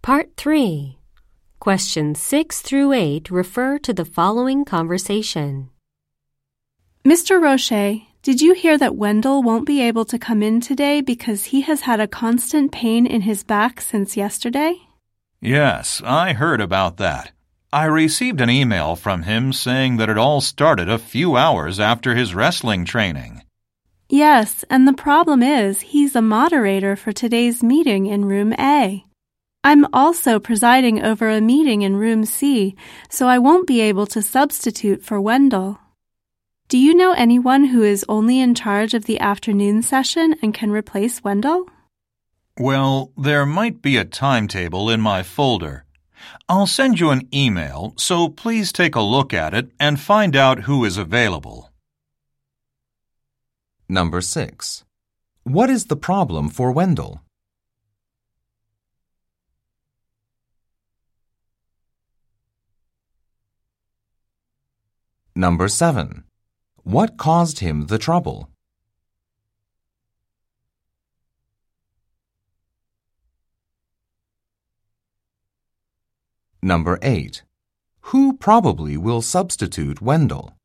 Part 3. Questions 6 through 8 refer to the following conversation. Mr. Roche, did you hear that Wendell won't be able to come in today because he has had a constant pain in his back since yesterday? Yes, I heard about that. I received an email from him saying that it all started a few hours after his wrestling training. Yes, and the problem is he's a moderator for today's meeting in Room A. I'm also presiding over a meeting in Room C, so I won't be able to substitute for Wendell. Do you know anyone who is only in charge of the afternoon session and can replace Wendell? Well, there might be a timetable in my folder. I'll send you an email, so please take a look at it and find out who is available. Number 6. What is the problem for Wendell? Number 7. What caused him the trouble? Number 8. Who probably will substitute Wendell?